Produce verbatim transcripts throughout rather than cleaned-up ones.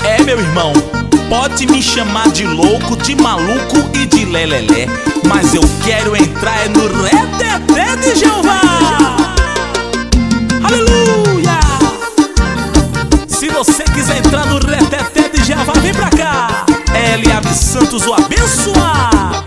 É, meu irmão, pode me chamar de louco, de maluco e de lelelé, mas eu quero entrar no reteté de Jeová. Aleluia! Se você quiser entrar no reteté de Jeová, vem pra cá. Eliabe Santos, o abençoado.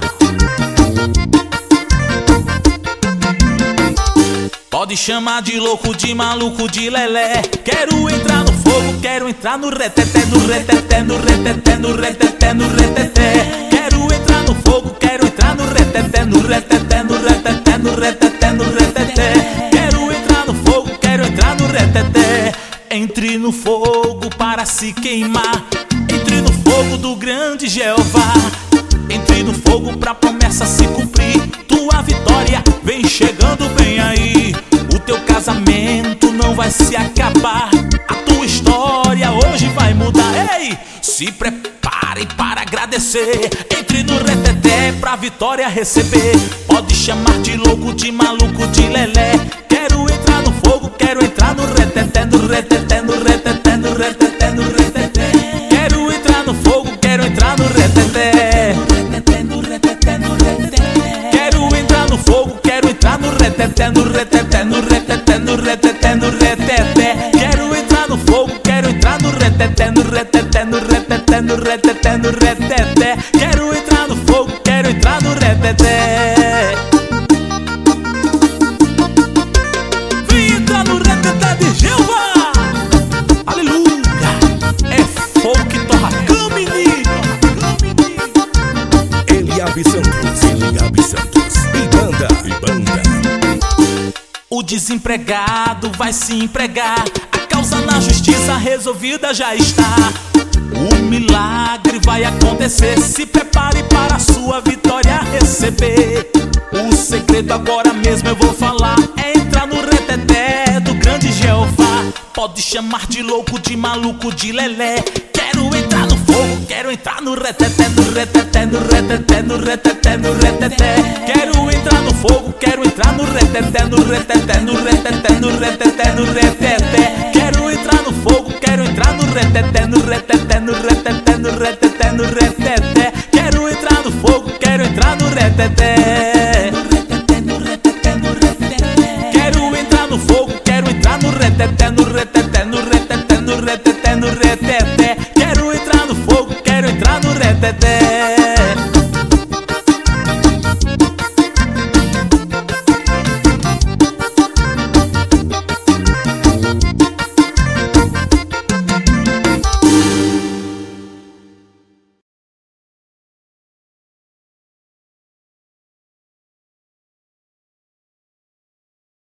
Pode chamar de louco, de maluco, de lelé. Quero entrar no fogo, quero entrar no reteté, no reteté, no reteté, no reteté, no reteté. Quero entrar no fogo, quero entrar no reteté, no reteté, no reteté, no reteté, no reteté. Quero entrar no fogo, quero entrar no reteté. Entre no fogo para se queimar, entre no fogo do grande Jeová. Entre no fogo pra promessa se cumprir. Tua vitória vem chegando bem aí. O teu casamento não vai se acabar. A tua história hoje vai mudar. Ei, se prepare para agradecer. Entre no reteté pra vitória receber. Pode chamar de louco, de maluco, de lelé. Quero entrar no fogo, quero entrar no reteté, no reteté, no reteté, no reteté, no reteté. Quero entrar no fogo, quero entrar no reteté. Quero entrar no fogo, quero entrar no reteté, no reteté, no reteté, no reteté, no reteté. Quero entrar no fogo, quero entrar no reteté, no reteté, no reteté, no reteté, no reteté. Quero entrar no fogo, quero entrar no reteté. Vem entrar no reteté de Jeová. Aleluia! É fogo que torra cama, menino. Eliabe Santos, Eliabe Santos, e banda, e banda. O desempregado vai se empregar. A causa na justiça resolvida já está. O milagre vai acontecer. Se prepare para a sua vitória receber. O segredo agora mesmo eu vou falar. É entrar no reteté do grande Jeová. Pode chamar de louco, de maluco, de lelé. Quero entrar no fogo, quero entrar no reteté, no reteté, no reteté, no reteté, no reteté. Quero entrar no fogo, quero entrar no reteté, no reteté, no reteté, no reteté, no reteté. Quero entrar no fogo, quero entrar no reteté, no reteté, no reteté, no reteté, no reteté. Quero entrar no fogo, quero entrar no reteté. Quero entrar no fogo, quero entrar no reteté, no reteté, no reteté, no reteté, no reteté. Quero entrar no fogo, quero entrar no reteté.